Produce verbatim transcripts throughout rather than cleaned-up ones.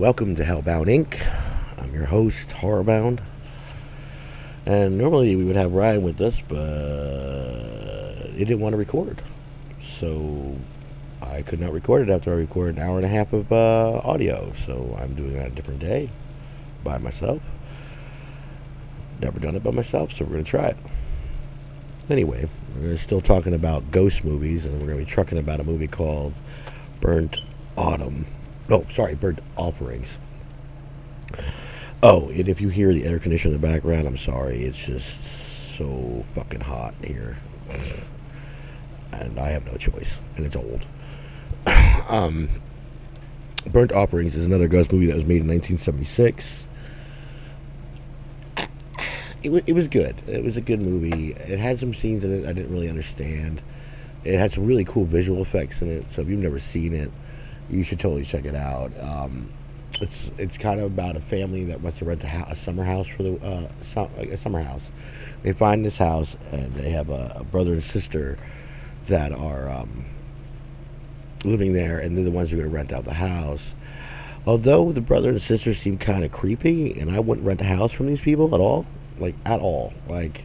Welcome to Hellbound Incorporated. I'm your host, Horrorbound. And normally we would have Ryan with us, but he didn't want to record. So I could not record it after I recorded an hour and a half of uh, audio. So I'm doing it on a different day by myself. Never done it by myself, so we're going to try it. Anyway, we're still talking about ghost movies, and we're going to be trucking about a movie called Burnt Autumn. No, sorry, Burnt Offerings. Oh, and if you hear the air conditioner in the background, I'm sorry. It's just so fucking hot here. And I have no choice. And it's old. um, Burnt Offerings is another ghost movie that was made in nineteen seventy-six. It, w- it was good. It was a good movie. It had some scenes in it I didn't really understand. It had some really cool visual effects in it. So if you've never seen it, you should totally check it out. Um, it's it's kind of about a family that wants to rent a, house, a summer house for the uh, su- a summer house. They find this house and they have a, a brother and sister that are um, living there, and they're the ones who are going to rent out the house. Although the brother and sister seem kind of creepy, and I wouldn't rent a house from these people at all. Like, at all. Like,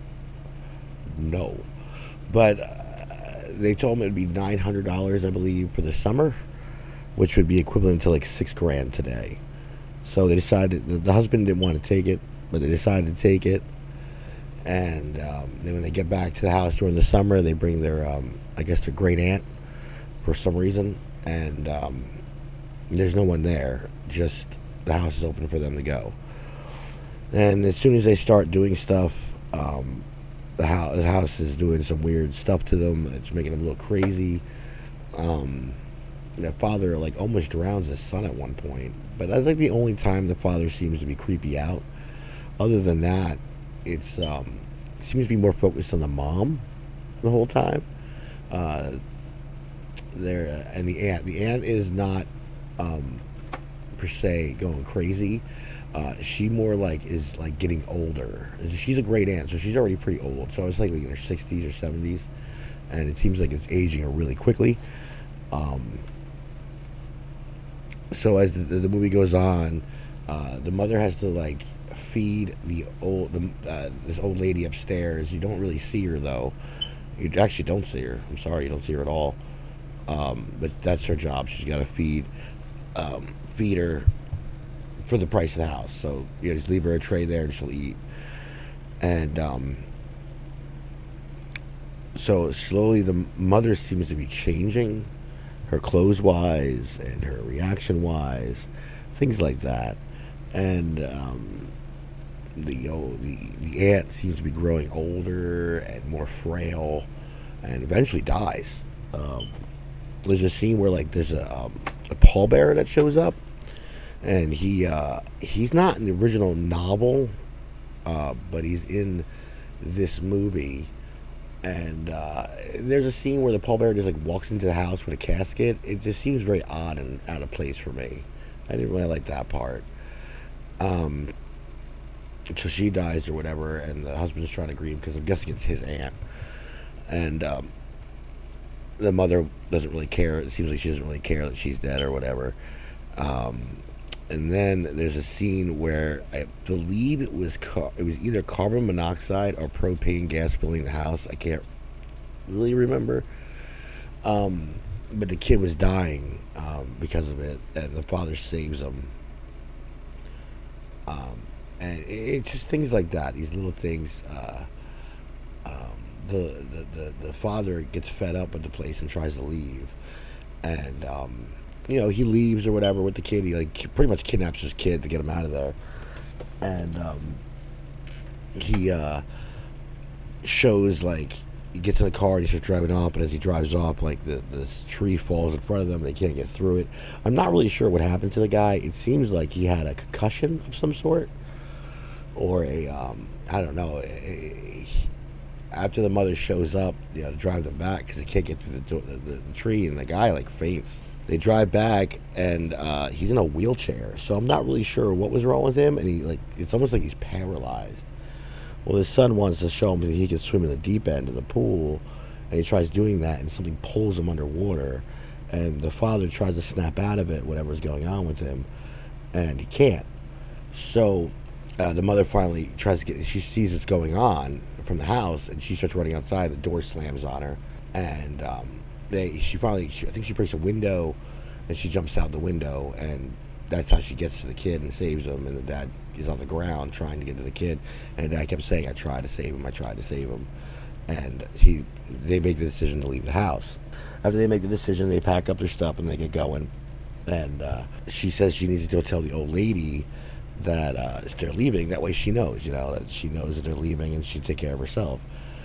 no. But uh, they told me it would be nine hundred dollars, I believe, for the summer, which would be equivalent to like six grand today. So they decided, the, the husband didn't want to take it, but they decided to take it. And um, then when they get back to the house during the summer, they bring their, um, I guess, their great aunt for some reason. And um, there's no one there. Just the house is open for them to go. And as soon as they start doing stuff, um, the, house, the house is doing some weird stuff to them. It's making them a little crazy. Um, the father like almost drowns his son at one point, but that's like the only time the father seems to be creepy out. Other than that, it's um, it seems to be more focused on the mom the whole time. Uh, there and the aunt. The aunt is not um, per se going crazy. Uh, she more like is like getting older. She's a great aunt, so she's already pretty old. So it's like in her sixties or seventies, and it seems like it's aging her really quickly. Um, so as the, the movie goes on, uh, the mother has to like feed the old the, uh, this old lady upstairs. You don't really see her though. You actually don't see her. I'm sorry, you don't see her at all. Um, but that's her job. She's got to feed um, feed her for the price of the house. So you know, just leave her a tray there and she'll eat. And um, so slowly the mother seems to be changing, her clothes wise and her reaction wise, things like that. And um, the, oh, the the aunt seems to be growing older and more frail, and eventually dies. Um, there's a scene where like there's a um, a pallbearer that shows up. And he uh, he's not in the original novel, uh, but he's in this movie. And uh, there's a scene where the pallbearer just like walks into the house with a casket. It just seems very odd and out of place for me. I didn't really like that part. Um, so she dies or whatever, and the husband's trying to grieve because I'm guessing it's his aunt. And um, the mother doesn't really care. It seems like she doesn't really care that she's dead or whatever. Um, And then there's a scene where I believe it was car- it was either carbon monoxide or propane gas filling the house. I can't really remember. Um, but the kid was dying um, because of it, and the father saves him. Um, and it, it's just things like that. These little things. Uh, um, the, the the the father gets fed up with the place and tries to leave, and. Um, You know, he leaves or whatever with the kid. He like pretty much kidnaps his kid to get him out of there, and um, he uh, shows like he gets in a car and he starts driving off. And as he drives off, like the this tree falls in front of them. They can't get through it. I'm not really sure what happened to the guy. It seems like he had a concussion of some sort, or a um, I don't know. A, a, after the mother shows up, you know, to drive them back because they can't get through the, the, the, the tree, and the guy like faints. They drive back, and uh, he's in a wheelchair. So I'm not really sure what was wrong with him, and he like it's almost like he's paralyzed. Well, his son wants to show him that he can swim in the deep end of the pool, and he tries doing that, and something pulls him underwater, and the father tries to snap out of it, whatever's going on with him, and he can't. So uh, the mother finally tries to get. She sees what's going on from the house, and she starts running outside. The door slams on her, and um, they. She finally. She, I think she breaks a window, and she jumps out the window, and that's how she gets to the kid and saves him. And the dad is on the ground trying to get to the kid, and the dad kept saying, "I tried to save him. I tried to save him." And he. They make the decision to leave the house. After they make the decision, they pack up their stuff and they get going. And uh, she says she needs to go tell the old lady that uh, they're leaving. That way she knows, you know, that she knows that they're leaving and she take care of herself.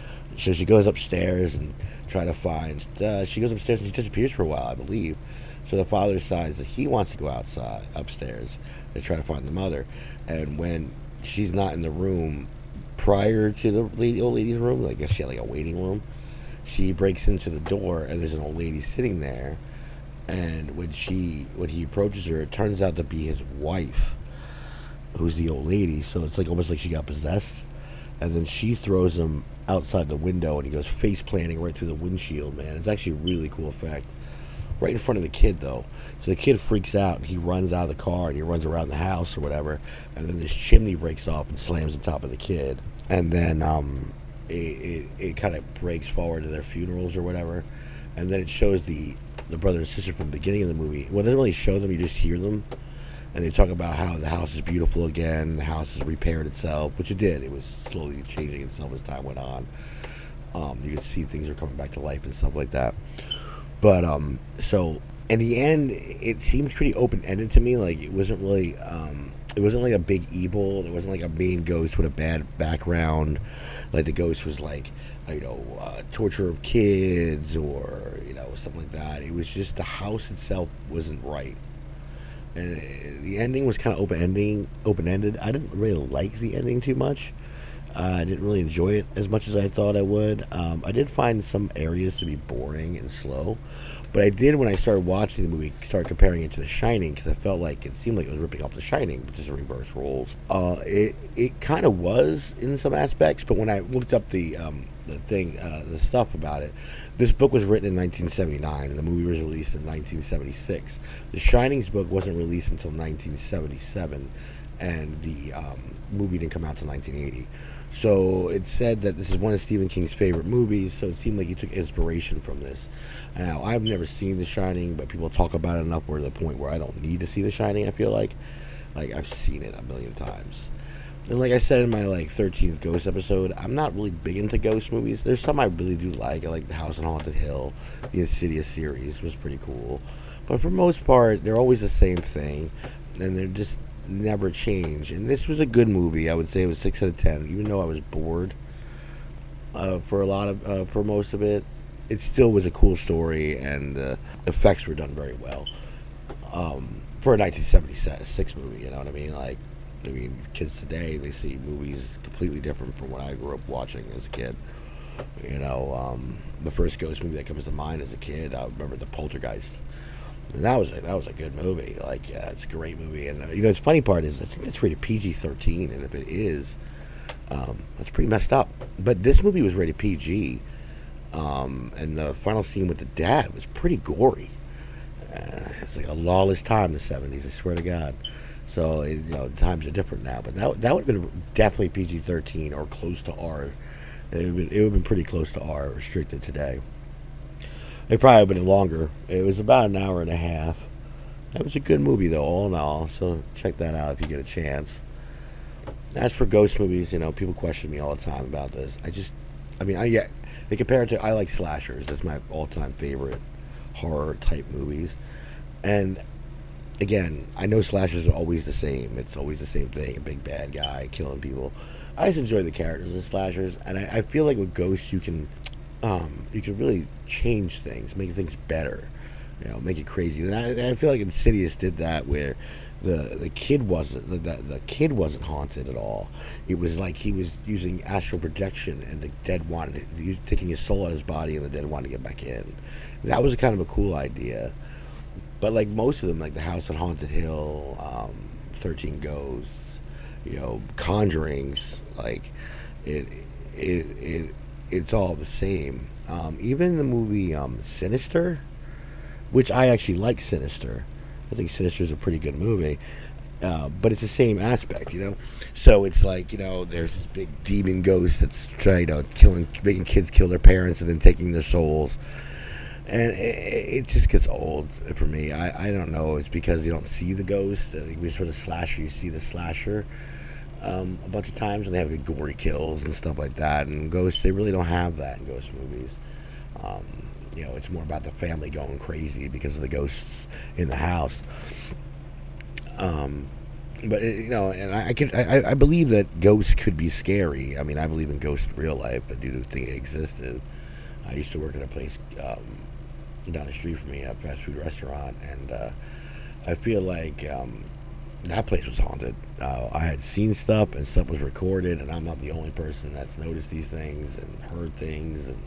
So she goes upstairs and try to find. Uh, she goes upstairs and she disappears for a while, I believe. So the father decides that he wants to go outside, upstairs, to try to find the mother. And when she's not in the room prior to the lady, old lady's room, I guess she had like a waiting room, she breaks into the door and there's an old lady sitting there. And when she when he approaches her, it turns out to be his wife, who's the old lady. So it's like almost like she got possessed. And then she throws him outside the window, and he goes face planting right through the windshield. Man, it's actually a really cool effect. Right in front of the kid, though. So the kid freaks out, and he runs out of the car, and he runs around the house or whatever. And then this chimney breaks off and slams on top of the kid. And then um, it it, it kind of breaks forward to their funerals or whatever. And then it shows the the brother and sister from the beginning of the movie. Well, it doesn't really show them, you just hear them. And they talk about how the house is beautiful again, the house has repaired itself, which it did. It was slowly changing itself as time went on. Um, you could see things are coming back to life and stuff like that. But, um, so, in the end, it seemed pretty open-ended to me. Like, it wasn't really, um, it wasn't like a big evil. It wasn't like a main ghost with a bad background. Like, the ghost was like, you know, uh, torture of kids or, you know, something like that. It was just the house itself wasn't right. And uh, the ending was kind of open-ending, open-ended. I didn't really like the ending too much. Uh, I didn't really enjoy it as much as I thought I would. Um, I did find some areas to be boring and slow. But I did, when I started watching the movie, start comparing it to The Shining, because I felt like it seemed like it was ripping off The Shining, but just in reverse roles. Uh, it it kind of was in some aspects, but when I looked up the um, the thing, uh, the stuff about it, this book was written in nineteen seventy-nine, and the movie was released in nineteen seventy-six. The Shining's book wasn't released until nineteen seventy-seven, and the um, movie didn't come out until nineteen eighty. So it said that this is one of Stephen King's favorite movies, so it seemed like he took inspiration from this. Now, I've never seen The Shining, but people talk about it enough where to the point where I don't need to see The Shining, I feel like. Like, I've seen it a million times. And like I said in my, like, thirteenth Ghost episode, I'm not really big into ghost movies. There's some I really do like. I like The House on Haunted Hill. The Insidious series was pretty cool. But for most part, they're always the same thing. And they're just never change. And this was a good movie. I would say it was six out of ten, even though I was bored uh, for a lot of uh, for most of it. It still was a cool story, and the effects were done very well um, for a nineteen seventy-six movie. You know what I mean? Like, I mean, kids today, they see movies completely different from what I grew up watching as a kid. You know, um, the first ghost movie that comes to mind as a kid, I remember The Poltergeist. And that was a, that was a good movie. Like, yeah, it's a great movie. And, uh, you know, the funny part is, I think it's rated P G thirteen, and if it is, um, that's pretty messed up. But this movie was rated P G, um, and the final scene with the dad was pretty gory. Uh, it's like a lawless time in the seventies, I swear to God. So, it, you know, times are different now. But that, that would have been definitely P G thirteen or close to R. It would have been, it would have been pretty close to R, restricted today. It probably would have been longer. It was about an hour and a half. It was a good movie, though, all in all. So check that out if you get a chance. As for ghost movies, you know, people question me all the time about this. I just, I mean, I yeah, they compare it to, I like slashers. That's my all-time favorite horror-type movies. And, again, I know slashers are always the same. It's always the same thing, a big bad guy killing people. I just enjoy the characters in slashers. And I, I feel like with ghosts, you can... Um, you can really change things, make things better, you know, make it crazy. And I, I feel like Insidious did that, where the the kid wasn't the, the the kid wasn't haunted at all. It was like he was using astral projection, and the dead wanted he was taking his soul out of his body, and the dead wanted to get back in. That was kind of a cool idea. But like most of them, like The House on Haunted Hill, um, thirteen Ghosts, you know, Conjurings, like it it it. It's all the same. Um, even the movie um, Sinister, which I actually like Sinister. I think Sinister is a pretty good movie. Uh, but it's the same aspect, you know. So it's like, you know, there's this big demon ghost that's trying to killing, making kids kill their parents and then taking their souls, and it, it just gets old for me. I, I don't know. It's because you don't see the ghost. I think we sort of slasher. You see the slasher um, a bunch of times, and they have big gory kills and stuff like that. And ghosts, they really don't have that in ghost movies. Um, you know, it's more about the family going crazy because of the ghosts in the house. Um, but you know, and I, I can I, I believe that ghosts could be scary. I mean, I believe in ghosts in real life. I do think it existed. I used to work at a place um, down the street from me, a fast food restaurant, and uh, I feel like um, that place was haunted. Uh, I had seen stuff, and stuff was recorded, and I'm not the only person that's noticed these things and heard things, and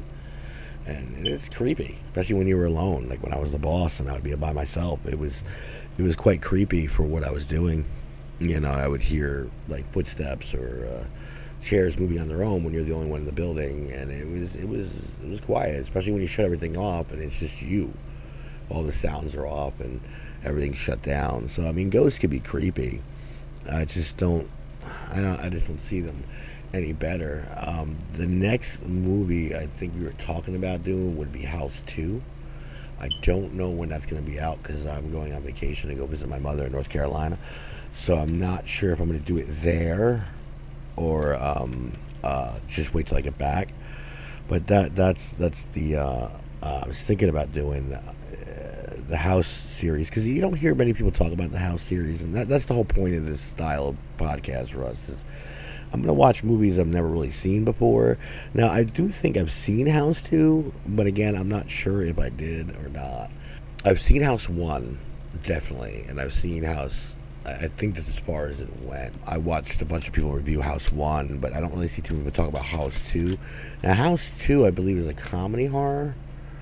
and it's creepy, especially when you were alone. Like when I was the boss and I would be by myself, it was it was quite creepy for what I was doing. You know, I would hear like footsteps or uh, chairs moving on their own when you're the only one in the building, and it was it was it was quiet, especially when you shut everything off and it's just you. All the sounds are off and everything's shut down. So I mean, ghosts can be creepy. I just don't, I don't, I just don't see them any better. Um, the next movie I think we were talking about doing would be House two. I don't know when that's going to be out because I'm going on vacation to go visit my mother in North Carolina. So I'm not sure if I'm going to do it there or um, uh, just wait till I get back. But that that's that's the uh, uh, I was thinking about doing uh, the House series because you don't hear many people talk about the House series, and that, that's the whole point of this style of podcast for us. Is I'm going to watch movies I've never really seen before. Now I do think I've seen House two, but again I'm not sure if I did or not. I've seen House one definitely, and I've seen House. I think that's as far as it went. I watched a bunch of people review House one, but I don't really see too many people talk about House two. Now, House two, I believe, is a comedy horror.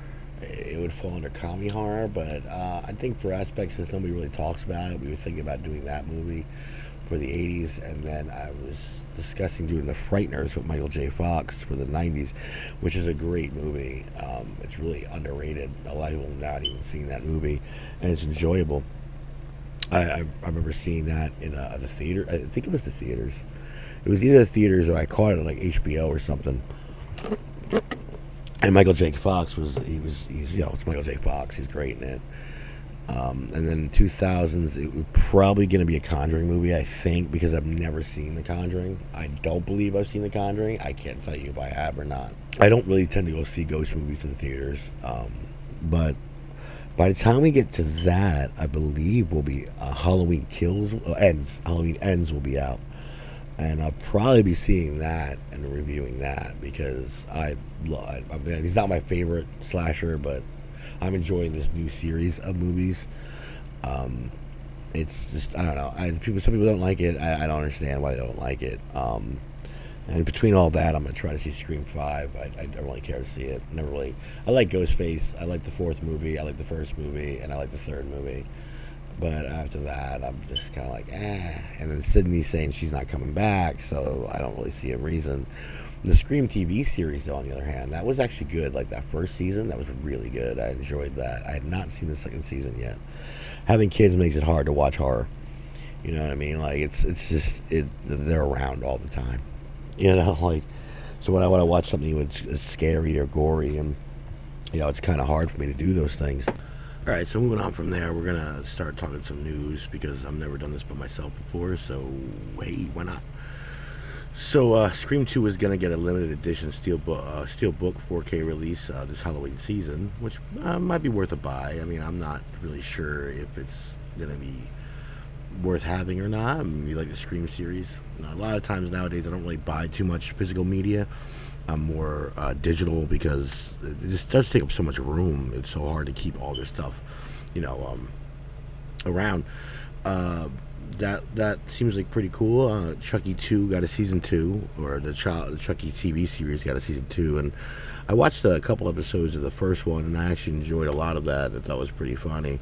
It would fall under comedy horror, but uh, I think for aspects, since nobody really talks about it, we were thinking about doing that movie for the eighties, and then I was discussing doing The Frighteners with Michael J. Fox for the nineties, which is a great movie. Um, it's really underrated. A lot of people have not even seen that movie, and it's enjoyable. I, I, I remember seeing that in uh, the theater. I think it was the theaters. It was either the theaters or I caught it on like H B O or something. And Michael J. Fox was he was he's you know it's Michael J. Fox. He's great in it. Um, and then two thousands, it was probably going to be a Conjuring movie, I think, because I've never seen The Conjuring. I don't believe I've seen The Conjuring. I can't tell you if I have or not. I don't really tend to go see ghost movies in the theaters, um, but. By the time we get to that, I believe will be uh, Halloween Kills uh, ends. Halloween Ends will be out, and I'll probably be seeing that and reviewing that because I, I, I mean, he's not my favorite slasher, but I'm enjoying this new series of movies. Um, it's just I don't know. I, people, some people don't like it. I, I don't understand why they don't like it. Um, And between all that, I'm going to try to see Scream five. I, I don't really care to see it. Never really. I like Ghostface. I like the fourth movie. I like the first movie. And I like the third movie. But after that, I'm just kind of like, eh. And then Sydney's saying she's not coming back, so I don't really see a reason. The Scream T V series, though, on the other hand, that was actually good. Like that first season, that was really good. I enjoyed that. I had not seen the second season yet. Having kids makes it hard to watch horror. You know what I mean? Like, it's, it's just, it, they're around all the time. You know, like, so when I want to watch something that's scary or gory, and, you know, it's kind of hard for me to do those things. All right, so moving on from there, we're going to start talking some news because I've never done this by myself before, so, hey, why not? So, uh, Scream two is going to get a limited edition Steelbook, uh, Steelbook four K release uh, this Halloween season, which uh, might be worth a buy. I mean, I'm not really sure if it's going to be worth having or not. I mean, you like the Scream series. A lot of times nowadays I don't really buy too much physical media. I'm more uh, digital because it just does take up so much room. It's so hard to keep all this stuff, you know, um, around. Uh, that that seems like pretty cool. Uh, Chucky two got a season two, or the, Ch- the Chucky T V series got a season two, and I watched a couple episodes of the first one, and I actually enjoyed a lot of that. I thought was pretty funny.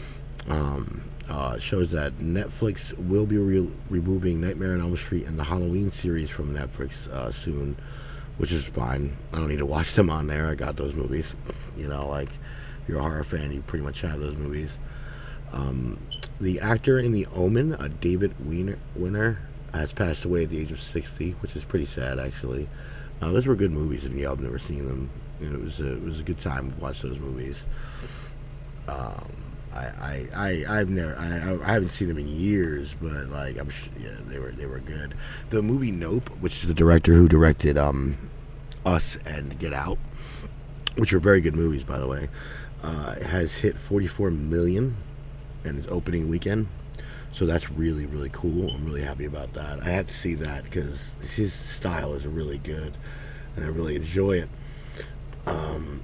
Um, uh, shows that Netflix will be re- removing Nightmare on Elm Street and the Halloween series from Netflix uh, soon, which is fine. I don't need to watch them on there. I got those movies. You know, like, if you're a horror fan, you pretty much have those movies. Um, The actor in The Omen, uh, David Wiener, Winner, has passed away at the age of sixty, which is pretty sad, actually. Uh, those were good movies, if you have never seen them. You know, it was a, it was a good time to watch those movies. Um, I, I, I, I've never, I, I haven't seen them in years, but like I'm, yeah, they were, they were good. The movie Nope, which is the director who directed um, Us and Get Out, which are very good movies, by the way, uh, has hit forty-four million in its opening weekend. So that's really, really cool. I'm really happy about that. I have to see that because his style is really good, and I really enjoy it. Um,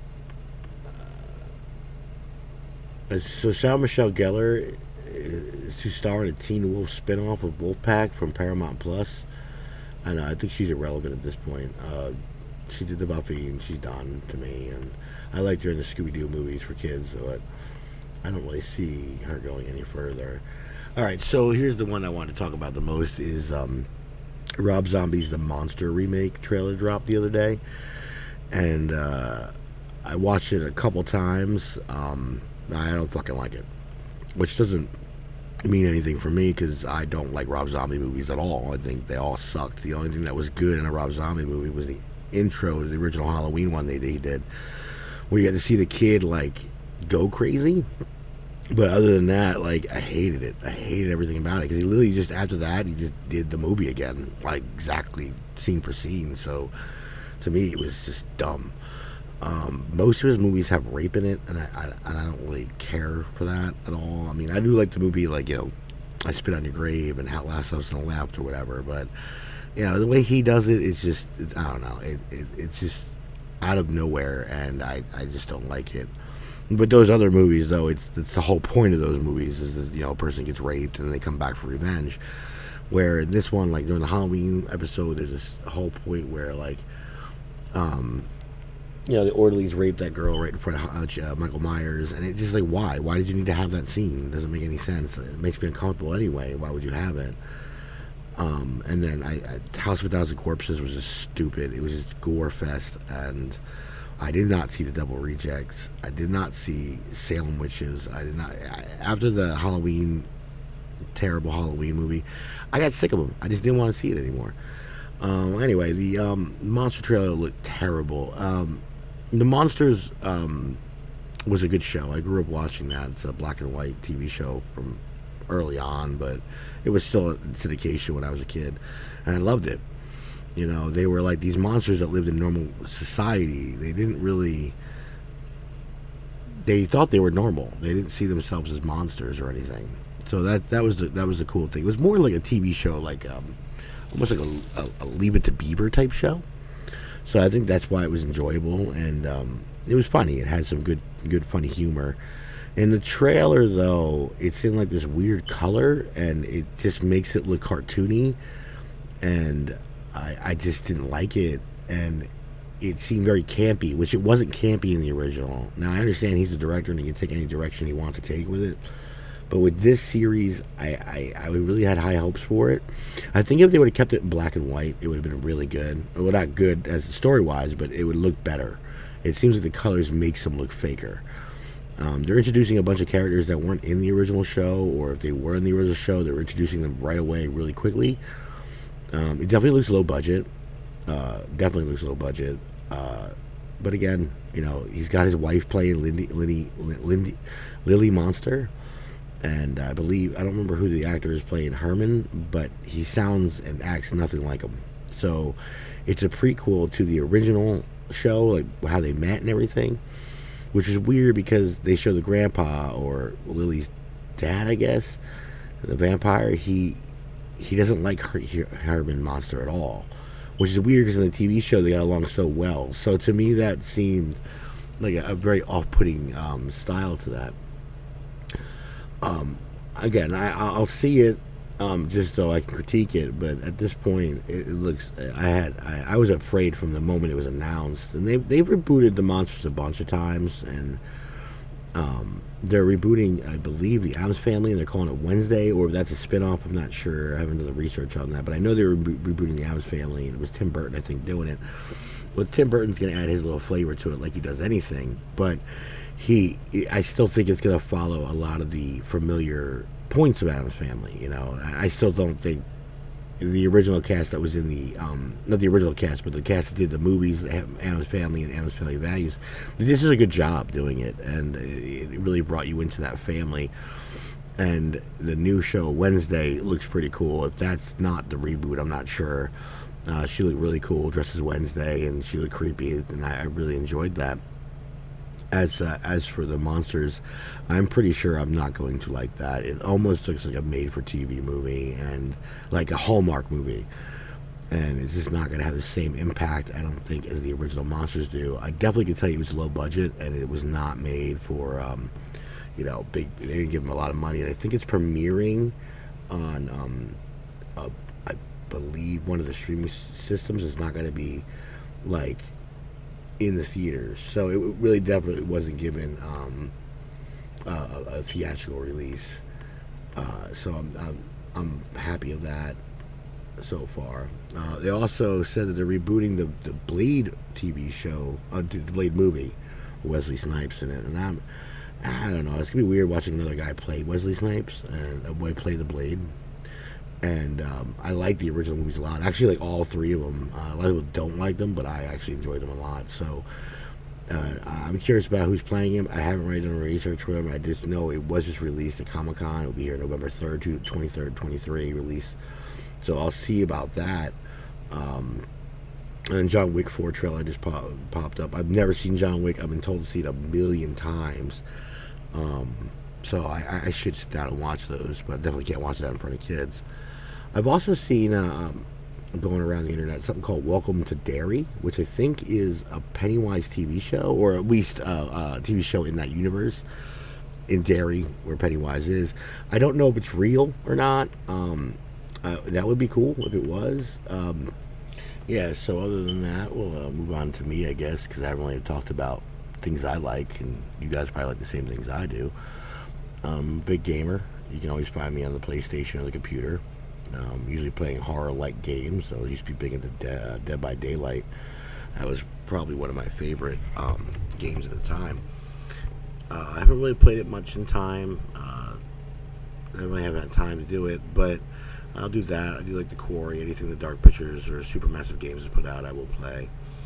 uh, so Sarah Michelle Gellar is to star in a Teen Wolf spinoff of Wolfpack from Paramount Plus. I know, I think she's irrelevant at this point. Uh, she did the Buffy, and she's done to me. And I liked her in the Scooby-Doo movies for kids, but I don't really see her going any further. All right, so here's the one I want to talk about the most is um, Rob Zombie's The Monster remake trailer dropped the other day, and uh, I watched it a couple times. Um, I don't fucking like it, which doesn't mean anything for me because I don't like Rob Zombie movies at all. I think they all sucked. The only thing that was good in a Rob Zombie movie was the intro to the original Halloween one they, they did, where you got to see the kid like go crazy. But other than that, like, I hated it. I hated everything about it. Because he literally just, after that, he just did the movie again. Like, exactly scene for scene. So, to me, it was just dumb. Um, most of his movies have rape in it. And I, I, and I don't really care for that at all. I mean, I do like the movie, like, you know, I Spit on Your Grave and How Last House on the Left or whatever. But, you know, the way he does it, it's just, it's, I don't know. It, it, it's just out of nowhere. And I, I just don't like it. But those other movies, though, it's it's the whole point of those movies is that, you know, a person gets raped and they come back for revenge. Where in this one, like during the Halloween episode, there's this whole point where, like, um, you know, the orderlies raped that girl right in front of uh, Michael Myers, and it's just like, why? Why did you need to have that scene? It doesn't make any sense. It makes me uncomfortable anyway. Why would you have it? Um, and then I, I, House of a Thousand Corpses was just stupid. It was just gore fest, and I did not see The Double Rejects. I did not see Salem Witches. I did not. I, after the Halloween, terrible Halloween movie, I got sick of them. I just didn't want to see it anymore. Um, anyway, the um, monster trailer looked terrible. Um, the Monsters um, was a good show. I grew up watching that. It's a black and white T V show from early on, but it was still a syndication when I was a kid, and I loved it. You know, they were like these monsters that lived in normal society. They didn't really... They thought they were normal. They didn't see themselves as monsters or anything. So that that was the, that was the cool thing. It was more like a T V show, like um, almost like a, a, a Leave It to Beaver type show. So I think that's why it was enjoyable, and um, it was funny. It had some good, good funny humor. In the trailer, though, it's in like this weird color, and it just makes it look cartoony, and I, I just didn't like it, and it seemed very campy, which it wasn't campy in the original. Now, I understand he's the director and he can take any direction he wants to take with it, but with this series, I, I, I really had high hopes for it. I think if they would have kept it in black and white, it would have been really good. Well, not good as story-wise, but it would look better. It seems like the colors makes them look faker. Um, they're introducing a bunch of characters that weren't in the original show, or if they were in the original show, they're introducing them right away really quickly. Um, it definitely looks low budget. Uh, definitely looks low budget. Uh, but again, you know, he's got his wife playing Lindy, Lindy, Lindy, Lily Monster. And I believe, I don't remember who the actor is playing Herman, but he sounds and acts nothing like him. So it's a prequel to the original show, like how they met and everything, which is weird because they show the grandpa, or Lily's dad, I guess, the vampire. He he doesn't like Her- Herman Monster at all, which is weird because in the T V show they got along so well. So to me that seemed like a, a very off-putting um, style to that. Um, again, I, I'll see it um, just so I can critique it, but at this point, it, it looks. I had, I, I was afraid from the moment it was announced, and they they've rebooted the Monsters a bunch of times, and um, they're rebooting, I believe, the Addams Family, and they're calling it Wednesday, or if that's a spinoff. I'm not sure. I haven't done the research on that, but I know they were re- rebooting the Addams Family, and it was Tim Burton, I think, doing it. Well, Tim Burton's going to add his little flavor to it, like he does anything, but. He, I still think it's going to follow a lot of the familiar points of Addams Family. You know, I, I still don't think the original cast that was in the um, not the original cast, but the cast that did the movies, Addams Family and Addams Family Values. This is a good job doing it, and it really brought you into that family. And the new show Wednesday looks pretty cool. If that's not the reboot, I'm not sure. Uh, she looked really cool, dressed as Wednesday, and she looked creepy, and I, I really enjoyed that. As uh, as for the monsters, I'm pretty sure I'm not going to like that. It almost looks like a made-for-T V movie and like a Hallmark movie, and it's just not going to have the same impact, I don't think, as the original monsters do. I definitely can tell you it was low budget, and it was not made for, um, you know, big. They didn't give them a lot of money, and I think it's premiering on, um, a, I believe, one of the streaming systems. It's not going to be like in the theaters, so it really definitely wasn't given um, uh, a, a theatrical release. Uh, so I'm, I'm I'm happy of that so far. Uh, they also said that they're rebooting the the Blade T V show, uh, the Blade movie, with Wesley Snipes in it, and I'm I don't know. It's gonna be weird watching another guy play Wesley Snipes and a boy play the Blade. And um, I like the original movies a lot. Actually, like all three of them. Uh, a lot of people don't like them, but I actually enjoyed them a lot. So uh, I'm curious about who's playing him. I haven't really done research for him. I just know it was just released at Comic Con. It'll be here November third to twenty-third, twenty-three release. So I'll see about that. Um, and John Wick four trailer just pop, popped up. I've never seen John Wick. I've been told to see it a million times. Um, so I, I should sit down and watch those, but I definitely can't watch that in front of kids. I've also seen, uh, um, going around the internet, something called Welcome to Derry, which I think is a Pennywise T V show, or at least uh, a T V show in that universe, in Derry, where Pennywise is. I don't know if it's real or not. Um, uh, that would be cool if it was. Um, yeah, so other than that, we'll uh, move on to me, I guess, because I haven't really talked about things I like, and you guys probably like the same things I do. Um, big gamer. You can always find me on the PlayStation or the computer. Um, usually playing horror-like games. So I used to be big into De- uh, Dead by Daylight. That was probably one of my favorite um, games at the time. Uh, I haven't really played it much in time. Uh, I really haven't had time to do it, but I'll do that. I do like the Quarry, anything the Dark Pictures or Supermassive Games has put out, I will play.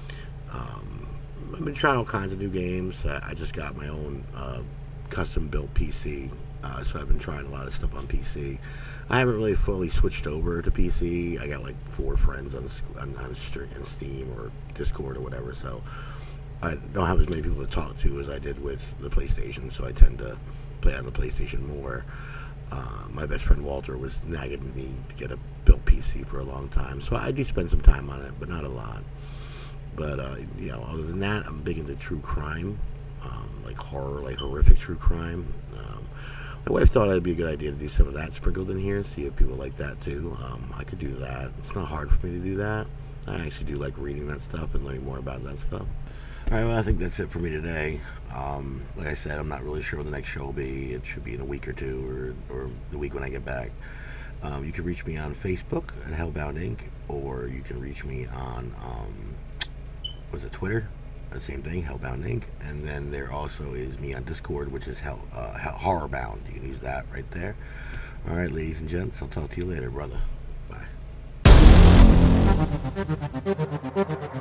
Um, I've been trying all kinds of new games. I, I just got my own uh, custom-built P C, uh, so I've been trying a lot of stuff on P C. I haven't really fully switched over to P C. I got like four friends on on, on Steam or Discord or whatever, so I don't have as many people to talk to as I did with the PlayStation, so I tend to play on the PlayStation more. Uh, my best friend Walter was nagging me to get a built P C for a long time, so I do spend some time on it, but not a lot. But, uh, you know, other than that, I'm big into true crime, um, like horror, like horrific true crime. Um, My wife thought it'd be a good idea to do some of that sprinkled in here, see if people like that too. Um, I could do that. It's not hard for me to do that. I actually do like reading that stuff and learning more about that stuff. Alright, well, I think that's it for me today. Um, like I said, I'm not really sure when the next show will be. It should be in a week or two, or, or the week when I get back. Um, you can reach me on Facebook at Hellbound Incorporated, or you can reach me on, um, what's it, Twitter? The same thing, Hellbound Incorporated. And then there also is me on Discord, which is Hell, uh, Hell, Horrorbound. You can use that right there. All right, ladies and gents, I'll talk to you later, brother. Bye.